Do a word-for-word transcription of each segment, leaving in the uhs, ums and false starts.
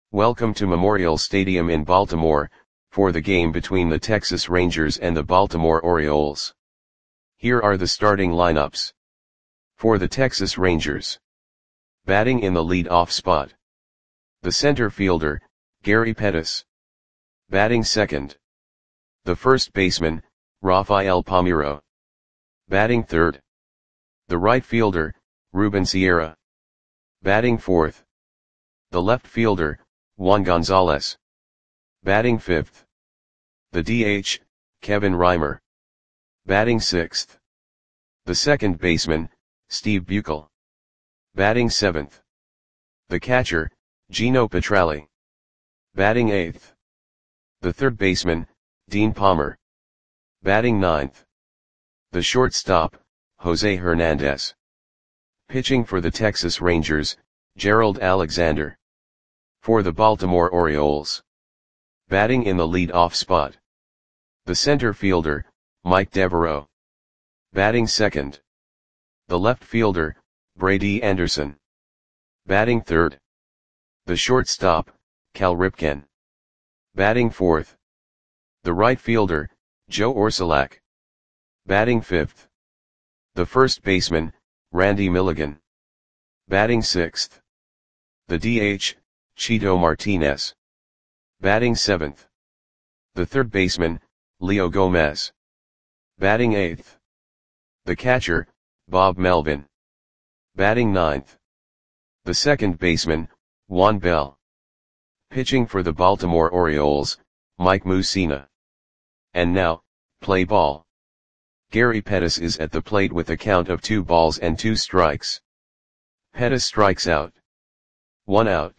Welcome to Memorial Stadium in Baltimore, for the game between the Texas Rangers and the Baltimore Orioles. Here are the starting lineups. For the Texas Rangers. Batting in the lead-off spot. The center fielder, Gary Pettis. Batting second. The first baseman, Rafael Palmeiro. Batting third. The right fielder, Ruben Sierra. Batting fourth. The left fielder, Juan Gonzalez. Batting fifth. The D H, Kevin Reimer. Batting sixth. The second baseman, Steve Buechele. Batting seventh. The catcher, Gino Petralli. Batting eighth. The third baseman, Dean Palmer. Batting ninth. The shortstop, Jose Hernandez. Pitching for the Texas Rangers, Gerald Alexander. For the Baltimore Orioles. Batting in the lead-off spot. The center fielder, Mike Devereaux. Batting second. The left fielder, Brady Anderson. Batting third. The shortstop, Cal Ripken. Batting fourth. The right fielder, Joe Orsulak. Batting fifth. The first baseman, Randy Milligan. Batting sixth. The D H, Chito Martinez. Batting seventh. The third baseman, Leo Gomez. Batting eighth. The catcher, Bob Melvin. Batting ninth. The second baseman, Juan Bell. Pitching for the Baltimore Orioles, Mike Mussina. And now, play ball. Gary Pettis is at the plate with a count of two balls and two strikes. Pettis strikes out. One out.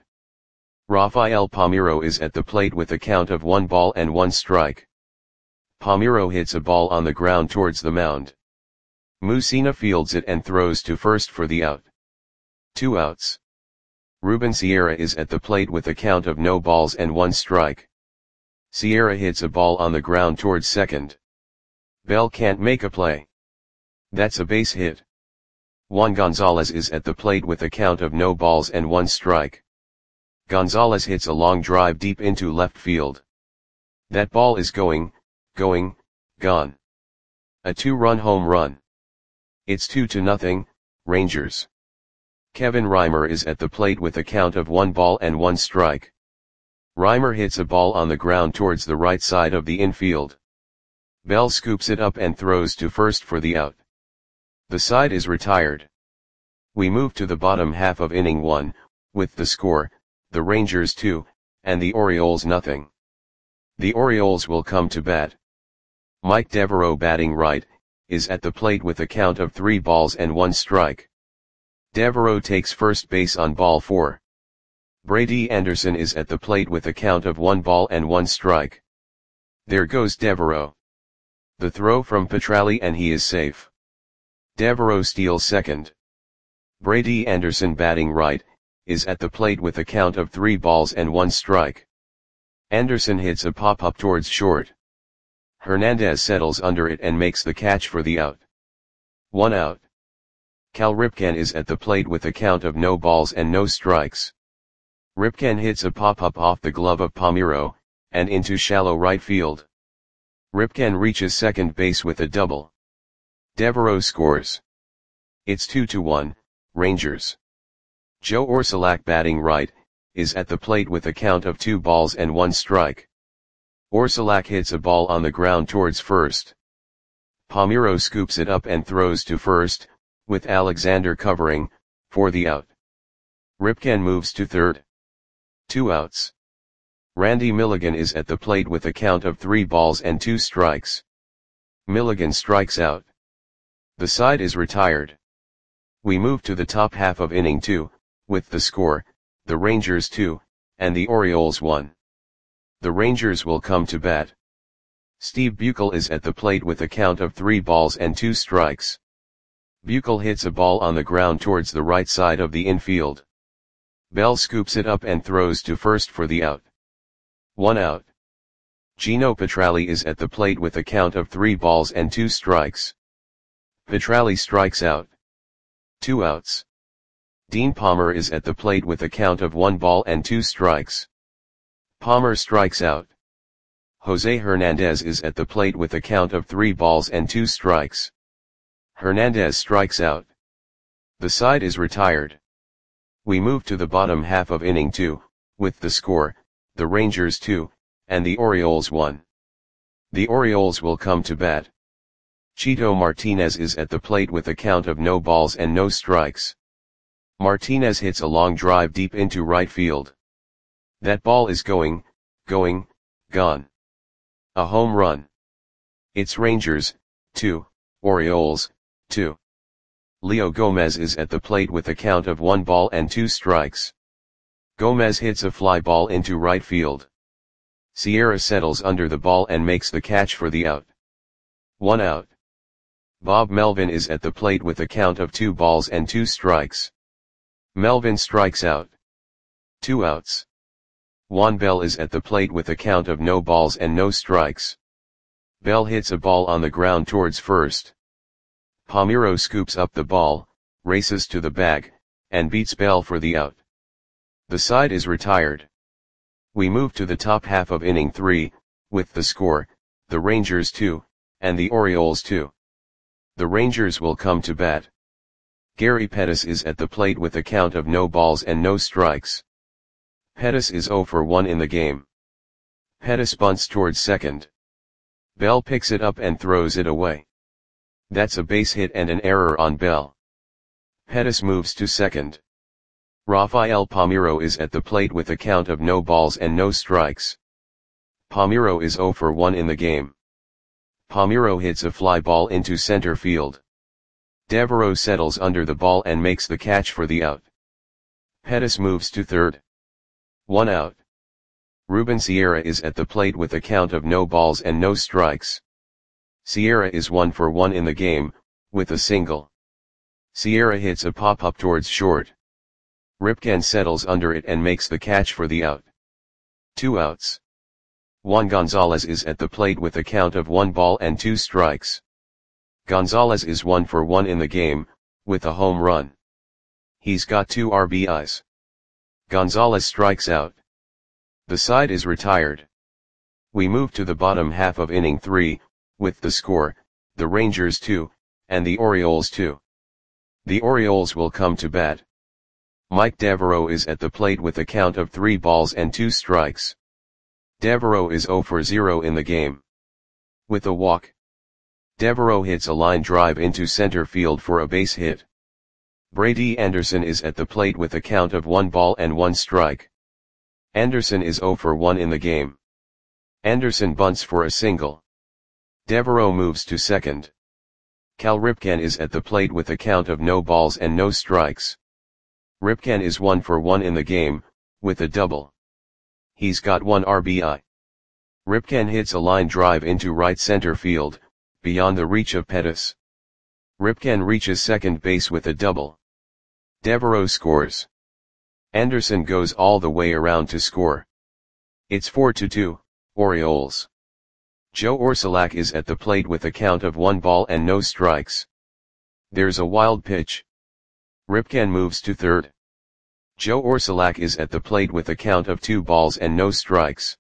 Rafael Palmeiro is at the plate with a count of one ball and one strike. Palmeiro hits a ball on the ground towards the mound. Mussina fields it and throws to first for the out. Two outs. Ruben Sierra is at the plate with a count of no balls and one strike. Sierra hits a ball on the ground towards second. Bell can't make a play. That's a base hit. Juan Gonzalez is at the plate with a count of no balls and one strike. Gonzalez hits a long drive deep into left field. That ball is going, going, gone. A two-run home run. It's two to nothing, Rangers. Kevin Reimer is at the plate with a count of one ball and one strike. Reimer hits a ball on the ground towards the right side of the infield. Bell scoops it up and throws to first for the out. The side is retired. We move to the bottom half of inning one, with the score, the Rangers two, and the Orioles nothing. The Orioles will come to bat. Mike Devereaux, batting right, is at the plate with a count of three balls and one strike. Devereaux takes first base on ball four. Brady Anderson is at the plate with a count of one ball and one strike. There goes Devereaux. The throw from Petralli and he is safe. Devereaux steals second. Brady Anderson, batting right, is at the plate with a count of three balls and one strike. Anderson hits a pop-up towards short. Hernandez settles under it and makes the catch for the out. One out. Cal Ripken is at the plate with a count of no balls and no strikes. Ripken hits a pop-up off the glove of Palmeiro, and into shallow right field. Ripken reaches second base with a double. Devereaux scores. It's two to one, Rangers. Joe Orsulak, batting right, is at the plate with a count of two balls and one strike. Orsulak hits a ball on the ground towards first. Palmeiro scoops it up and throws to first, with Alexander covering, for the out. Ripken moves to third. Two outs. Randy Milligan is at the plate with a count of three balls and two strikes. Milligan strikes out. The side is retired. We move to the top half of inning two, with the score, the Rangers two, and the Orioles one. The Rangers will come to bat. Steve Buechele is at the plate with a count of three balls and two strikes. Buechele hits a ball on the ground towards the right side of the infield. Bell scoops it up and throws to first for the out. One out. Gino Petralli is at the plate with a count of three balls and two strikes. Petralli strikes out. Two outs. Dean Palmer is at the plate with a count of one ball and two strikes. Palmer strikes out. Jose Hernandez is at the plate with a count of three balls and two strikes. Hernandez strikes out. The side is retired. We move to the bottom half of inning two, with the score, the Rangers two, and the Orioles one. The Orioles will come to bat. Chito Martinez is at the plate with a count of no balls and no strikes. Martinez hits a long drive deep into right field. That ball is going, going, gone. A home run. It's Rangers, two, Orioles, two. Leo Gomez is at the plate with a count of one ball and two strikes. Gomez hits a fly ball into right field. Sierra settles under the ball and makes the catch for the out. One out. Bob Melvin is at the plate with a count of two balls and two strikes. Melvin strikes out. Two outs. Juan Bell is at the plate with a count of no balls and no strikes. Bell hits a ball on the ground towards first. Palmeiro scoops up the ball, races to the bag, and beats Bell for the out. The side is retired. We move to the top half of inning three, with the score, the Rangers two, and the Orioles two. The Rangers will come to bat. Gary Pettis is at the plate with a count of no balls and no strikes. Pettis is zero for one in the game. Pettis bunts towards second. Bell picks it up and throws it away. That's a base hit and an error on Bell. Pettis moves to second. Rafael Palmeiro is at the plate with a count of no balls and no strikes. Palmeiro is zero for one in the game. Palmeiro hits a fly ball into center field. Devereaux settles under the ball and makes the catch for the out. Pettis moves to third. One out. Ruben Sierra is at the plate with a count of no balls and no strikes. Sierra is one for one in the game, with a single. Sierra hits a pop-up towards short. Ripken settles under it and makes the catch for the out. Two outs. Juan Gonzalez is at the plate with a count of one ball and two strikes. Gonzalez is one for one in the game, with a home run. He's got two R B Is. Gonzalez strikes out. The side is retired. We move to the bottom half of inning three, with the score, the Rangers two, and the Orioles two. The Orioles will come to bat. Mike Devereaux is at the plate with a count of three balls and two strikes. Devereaux is zero for zero in the game. With a walk. Devereaux hits a line drive into center field for a base hit. Brady Anderson is at the plate with a count of one ball and one strike. Anderson is zero for one in the game. Anderson bunts for a single. Devereaux moves to second. Cal Ripken is at the plate with a count of no balls and no strikes. Ripken is one for one in the game, with a double. He's got one R B I. Ripken hits a line drive into right center field, beyond the reach of Pettis. Ripken reaches second base with a double. Devereaux scores. Anderson goes all the way around to score. It's four to two, Orioles. Joe Orsulak is at the plate with a count of one ball and no strikes. There's a wild pitch. Ripken moves to third. Joe Orsulak is at the plate with a count of two balls and no strikes.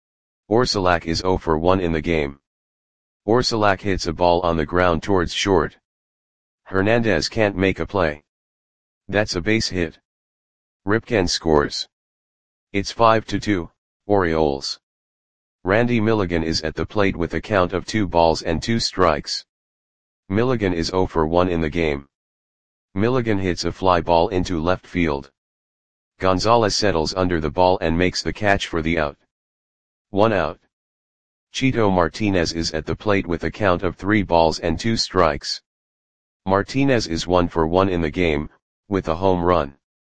Orsulak is zero for one in the game. Orsulak hits a ball on the ground towards short. Hernandez can't make a play. That's a base hit. Ripken scores. It's five to two, Orioles. Randy Milligan is at the plate with a count of two balls and two strikes. Milligan is zero for one in the game. Milligan hits a fly ball into left field. Gonzalez settles under the ball and makes the catch for the out. One out. Chito Martinez is at the plate with a count of three balls and two strikes. Martinez is one for one in the game, with a home run.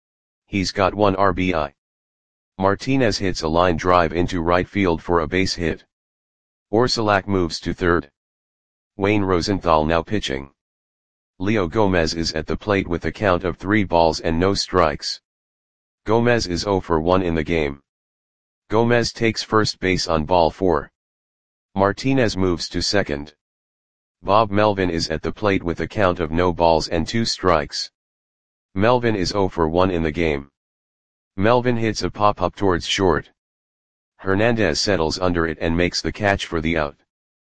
He's got one R B I. Martinez hits a line drive into right field for a base hit. Orsulak moves to third. Wayne Rosenthal now pitching. Leo Gomez is at the plate with a count of three balls and no strikes. Gomez is zero for one in the game. Gomez takes first base on ball four. Martinez moves to second. Bob Melvin is at the plate with a count of no balls and two strikes. Melvin is zero for one in the game. Melvin hits a pop-up towards short. Hernandez settles under it and makes the catch for the out.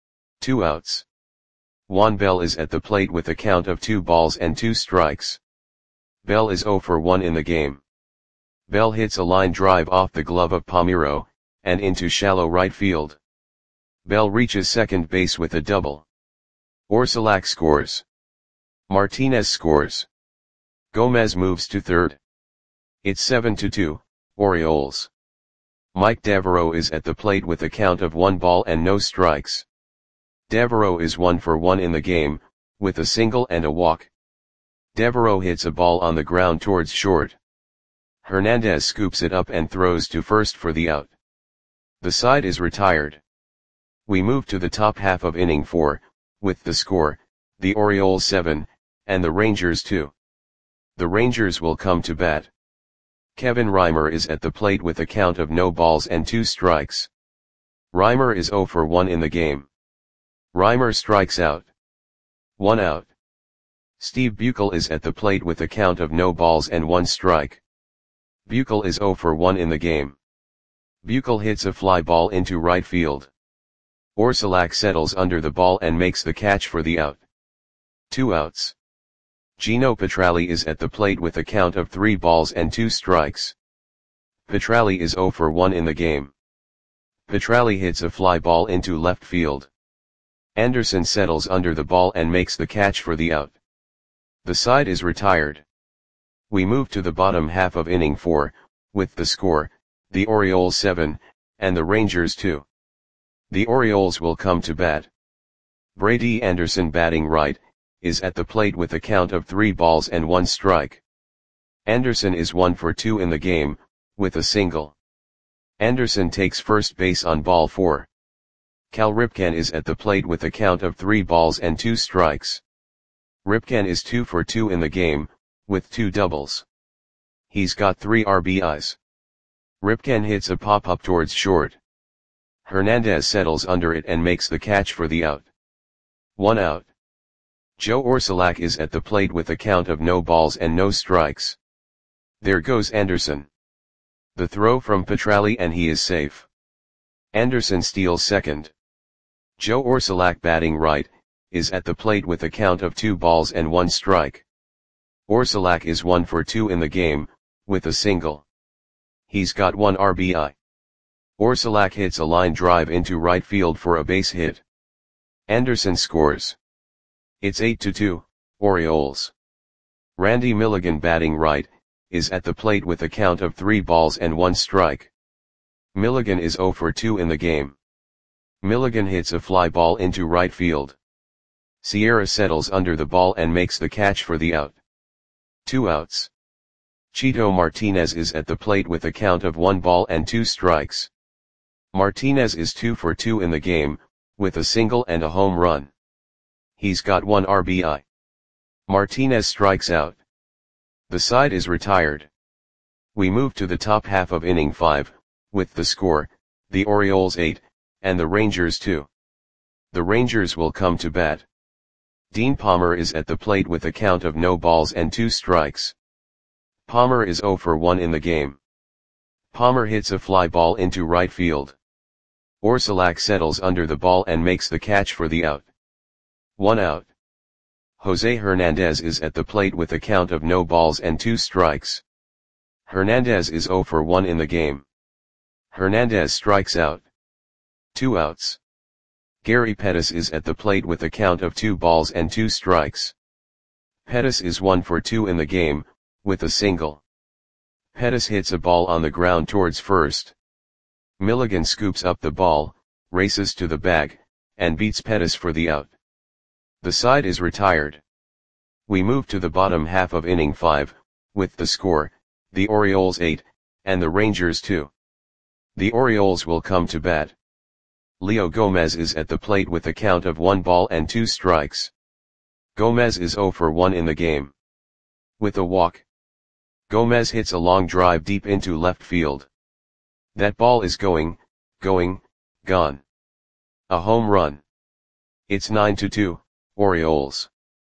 Two outs. Juan Bell is at the plate with a count of two balls and two strikes. Bell is zero for one in the game. Bell hits a line drive off the glove of Palmeiro, and into shallow right field. Bell reaches second base with a double. Orsulak scores. Martinez scores. Gomez moves to third. It's seven to two, Orioles. Mike Devereaux is at the plate with a count of one ball and no strikes. Devereaux is one for one in the game, with a single and a walk. Devereaux hits a ball on the ground towards short. Hernandez scoops it up and throws to first for the out. The side is retired. We move to the top half of inning four, with the score, the Orioles seven, and the Rangers two. The Rangers will come to bat. Kevin Reimer is at the plate with a count of no balls and two strikes. Reimer is zero for one in the game. Reimer strikes out. One out. Steve Buechel is at the plate with a count of no balls and one strike. Buechel is zero for one in the game. Buechel hits a fly ball into right field. Orsulak settles under the ball and makes the catch for the out. Two outs. Gino Petralli is at the plate with a count of three balls and two strikes. Petralli is zero for one in the game. Petralli hits a fly ball into left field. Anderson settles under the ball and makes the catch for the out. The side is retired. We move to the bottom half of inning four, with the score, the Orioles seven, and the Rangers two. The Orioles will come to bat. Brady Anderson, batting right, is at the plate with a count of three balls and one strike. Anderson is one for two in the game, with a single. Anderson takes first base on ball four. Cal Ripken is at the plate with a count of three balls and two strikes. Ripken is two for two in the game, with two doubles. He's got three R B Is. Ripken hits a pop-up towards short. Hernandez settles under it and makes the catch for the out. One out. Joe Orsulak is at the plate with a count of no balls and no strikes. There goes Anderson. The throw from Petralli and he is safe. Anderson steals second. Joe Orsulak, batting right, is at the plate with a count of two balls and one strike. Orsulak is one for two in the game, with a single. He's got one R B I. Orsulak hits a line drive into right field for a base hit. Anderson scores. It's eight to two, Orioles. Randy Milligan, batting right, is at the plate with a count of three balls and one strike. Milligan is zero for two in the game. Milligan hits a fly ball into right field. Sierra settles under the ball and makes the catch for the out. Two outs. Chito Martinez is at the plate with a count of one ball and two strikes. Martinez is two for two in the game, with a single and a home run. He's got one R B I. Martinez strikes out. The side is retired. We move to the top half of inning five, with the score, the Orioles eight, and the Rangers two. The Rangers will come to bat. Dean Palmer is at the plate with a count of no balls and two strikes. Palmer is zero for one in the game. Palmer hits a fly ball into right field. Orsulak settles under the ball and makes the catch for the out. One out. Jose Hernandez is at the plate with a count of no balls and two strikes. Hernandez is zero for one in the game. Hernandez strikes out. Two outs. Gary Pettis is at the plate with a count of two balls and two strikes. Pettis is one for two in the game, with a single. Pettis hits a ball on the ground towards first. Milligan scoops up the ball, races to the bag, and beats Pettis for the out. The side is retired. We move to the bottom half of inning five, with the score, the Orioles eight, and the Rangers two. The Orioles will come to bat. Leo Gomez is at the plate with a count of one ball and two strikes. Gomez is zero for one in the game. With a walk. Gomez hits a long drive deep into left field. That ball is going, going, gone. A home run. It's nine to two, Orioles.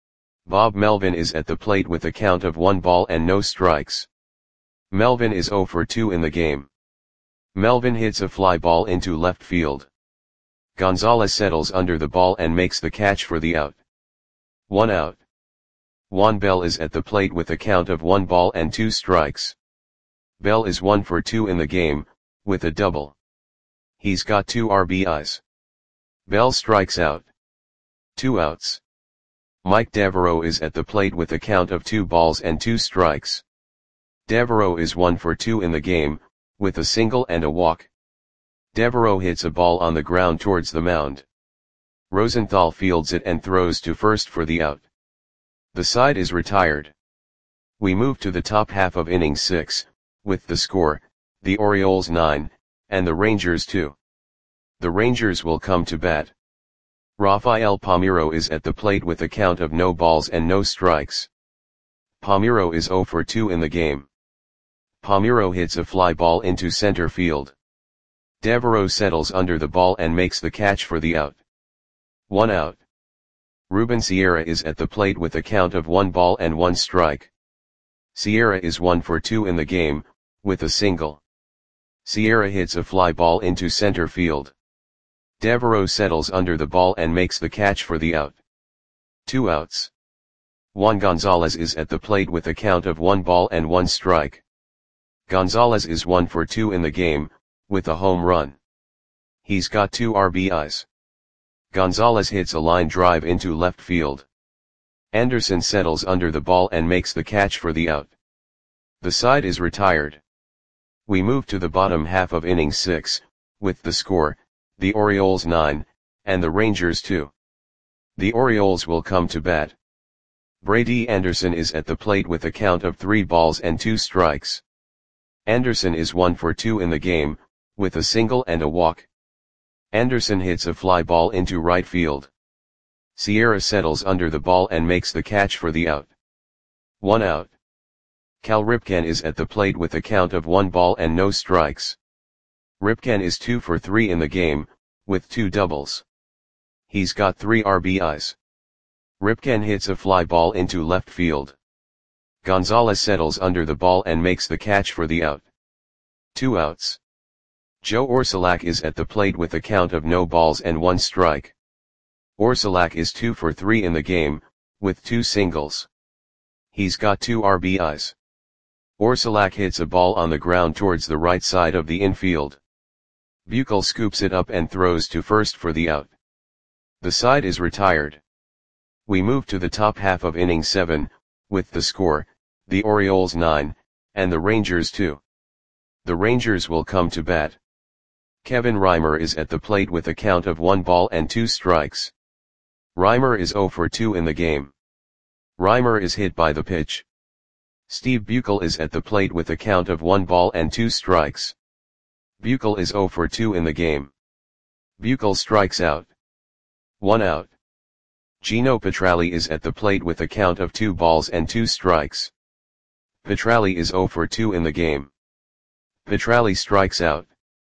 Bob Melvin is at the plate with a count of one ball and no strikes. Melvin is zero for two in the game. Melvin hits a fly ball into left field. Gonzalez settles under the ball and makes the catch for the out. One out. Juan Bell is at the plate with a count of one ball and two strikes. Bell is one for two in the game, with a double. He's got two R B Is. Bell strikes out. Two outs. Mike Devereaux is at the plate with a count of two balls and two strikes. Devereaux is one for two in the game, with a single and a walk. Devereaux hits a ball on the ground towards the mound. Rosenthal fields it and throws to first for the out. The side is retired. We move to the top half of inning six, with the score, the Orioles nine, and the Rangers two. The Rangers will come to bat. Rafael Palmeiro is at the plate with a count of no balls and no strikes. Palmeiro is zero for two in the game. Palmeiro hits a fly ball into center field. Devereaux settles under the ball and makes the catch for the out. One out. Ruben Sierra is at the plate with a count of one ball and one strike. Sierra is one for two in the game, with a single. Sierra hits a fly ball into center field. Devereaux settles under the ball and makes the catch for the out. Two outs. Juan Gonzalez is at the plate with a count of one ball and one strike. Gonzalez is one for two in the game, with a home run. He's got two R B Is. Gonzalez hits a line drive into left field. Anderson settles under the ball and makes the catch for the out. The side is retired. We move to the bottom half of inning six, with the score, the Orioles nine, and the Rangers two. The Orioles will come to bat. Brady Anderson is at the plate with a count of three balls and two strikes. Anderson is one for two in the game, with a single and a walk. Anderson hits a fly ball into right field. Sierra settles under the ball and makes the catch for the out. One out. Cal Ripken is at the plate with a count of one ball and no strikes. Ripken is two for three in the game, with two doubles. He's got three R B Is. Ripken hits a fly ball into left field. Gonzalez settles under the ball and makes the catch for the out. Two outs. Joe Orsulak is at the plate with a count of no balls and one strike. Orsulak is two for three in the game, with two singles. He's got two R B Is. Orsulak hits a ball on the ground towards the right side of the infield. Buechel scoops it up and throws to first for the out. The side is retired. We move to the top half of inning seven, with the score, the Orioles nine, and the Rangers two. The Rangers will come to bat. Kevin Reimer is at the plate with a count of one ball and two strikes. Reimer is zero for two in the game. Reimer is hit by the pitch. Steve Buechel is at the plate with a count of one ball and two strikes. Buechel is zero for two in the game. Buechel strikes out. One out. Gino Petralli is at the plate with a count of two balls and two strikes. Petralli is zero for two in the game. Petralli strikes out.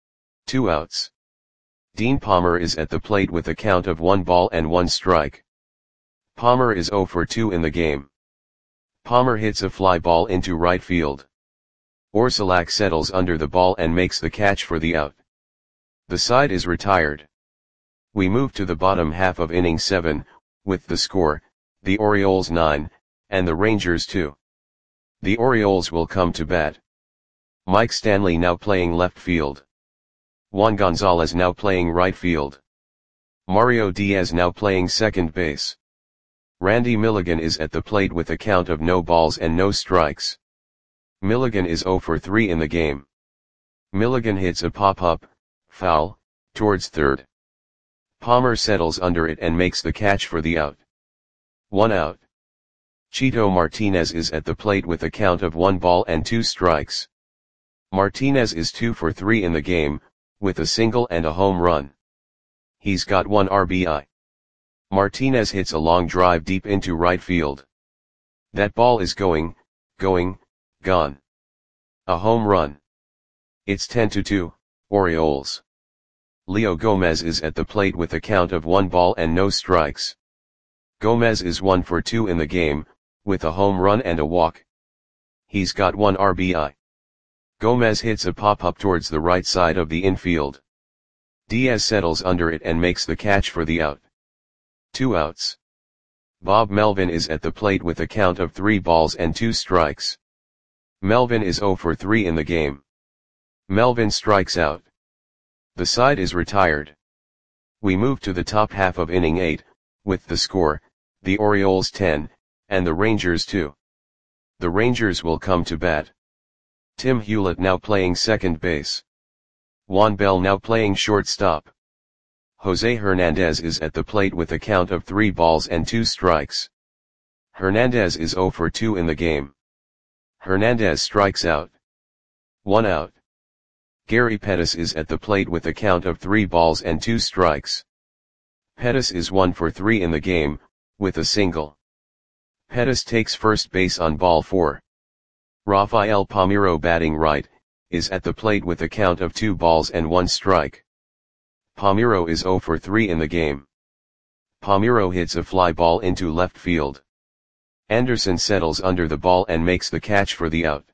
Two outs. Dean Palmer is at the plate with a count of one ball and one strike. Palmer is zero for two in the game. Palmer hits a fly ball into right field. Orsulak settles under the ball and makes the catch for the out. The side is retired. We move to the bottom half of inning seven, with the score, the Orioles nine, and the Rangers two. The Orioles will come to bat. Mike Stanley now playing left field. Juan Gonzalez now playing right field. Mario Diaz now playing second base. Randy Milligan is at the plate with a count of no balls and no strikes. Milligan is zero for three in the game. Milligan hits a pop-up, foul, towards third. Palmer settles under it and makes the catch for the out. One out. Chito Martinez is at the plate with a count of one ball and two strikes. Martinez is two for three in the game, with a single and a home run. He's got one R B I. Martinez hits a long drive deep into right field. That ball is going, going, gone. A home run. It's ten to two, Orioles. Leo Gomez is at the plate with a count of one ball and no strikes. Gomez is one for two in the game, with a home run and a walk. He's got one R B I. Gomez hits a pop-up towards the right side of the infield. Diaz settles under it and makes the catch for the out. Two outs. Bob Melvin is at the plate with a count of three balls and two strikes. Melvin is zero for three in the game. Melvin strikes out. The side is retired. We move to the top half of inning eight, with the score, the Orioles ten, and the Rangers two. The Rangers will come to bat. Tim Hewlett now playing second base. Juan Bell now playing shortstop. Jose Hernandez is at the plate with a count of three balls and two strikes. Hernandez is zero for two in the game. Hernandez strikes out. One out. Gary Pettis is at the plate with a count of three balls and two strikes. Pettis is one for three in the game, with a single. Pettis takes first base on ball four. Rafael Palmeiro, batting right, is at the plate with a count of two balls and one strike. Palmeiro is zero for three in the game. Palmeiro hits a fly ball into left field. Anderson settles under the ball and makes the catch for the out.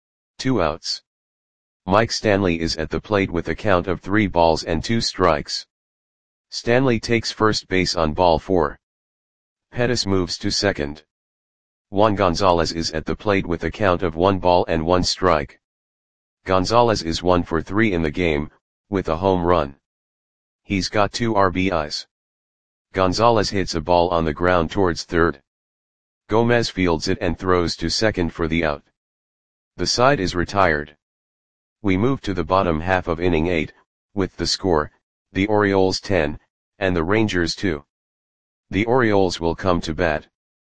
Two outs. Mike Stanley is at the plate with a count of three balls and two strikes. Stanley takes first base on ball four. Pettis moves to second. Juan Gonzalez is at the plate with a count of one ball and one strike. Gonzalez is one for three in the game, with a home run. He's got two R B Is. Gonzalez hits a ball on the ground towards third. Gomez fields it and throws to second for the out. The side is retired. We move to the bottom half of inning eight, with the score, the Orioles ten, and the Rangers two. The Orioles will come to bat.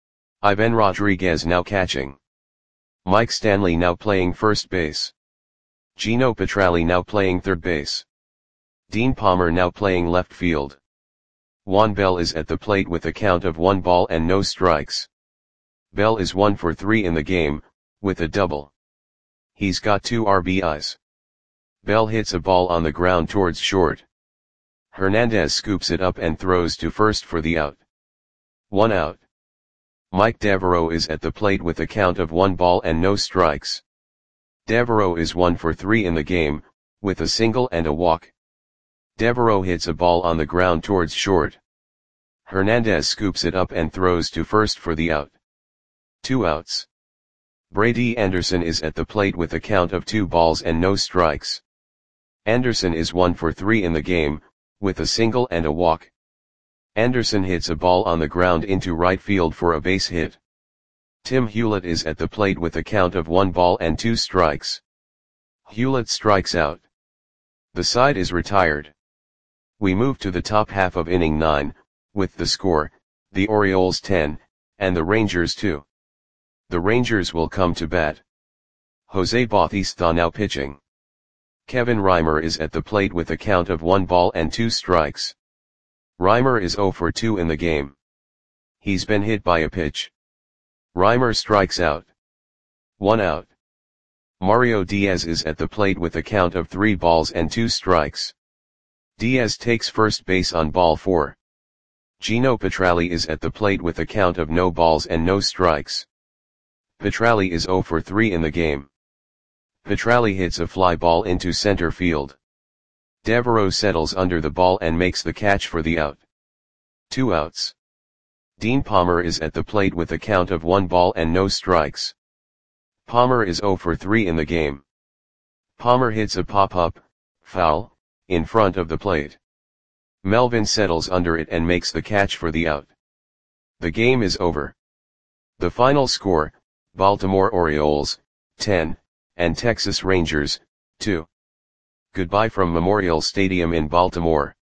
Ivan Rodriguez now catching. Mike Stanley now playing first base. Gino Petralli now playing third base. Dean Palmer now playing left field. Juan Bell is at the plate with a count of one ball and no strikes. Bell is one for three in the game, with a double. He's got two R B Is. Bell hits a ball on the ground towards short. Hernandez scoops it up and throws to first for the out. One out. Mike Devereaux is at the plate with a count of one ball and no strikes. Devereaux is one for three in the game, with a single and a walk. Devereaux hits a ball on the ground towards short. Hernandez scoops it up and throws to first for the out. Two outs. Brady Anderson is at the plate with a count of two balls and no strikes. Anderson is one for three in the game, with a single and a walk. Anderson hits a ball on the ground into right field for a base hit. Tim Hewlett is at the plate with a count of one ball and two strikes. Hewlett strikes out. The side is retired. We move to the top half of inning nine, with the score, the Orioles ten, and the Rangers two. The Rangers will come to bat. Jose Bautista now pitching. Kevin Reimer is at the plate with a count of one ball and two strikes. Reimer is zero for two in the game. He's been hit by a pitch. Reimer strikes out. One out. Mario Diaz is at the plate with a count of three balls and two strikes. Diaz takes first base on ball four. Gino Petralli is at the plate with a count of no balls and no strikes. Petralli is zero for three in the game. Petralli hits a fly ball into center field. Devereaux settles under the ball and makes the catch for the out. Two outs. Dean Palmer is at the plate with a count of one ball and no strikes. Palmer is zero for three in the game. Palmer hits a pop-up, foul, in front of the plate. Melvin settles under it and makes the catch for the out. The game is over. The final score, Baltimore Orioles, ten, and Texas Rangers, two. Goodbye from Memorial Stadium in Baltimore.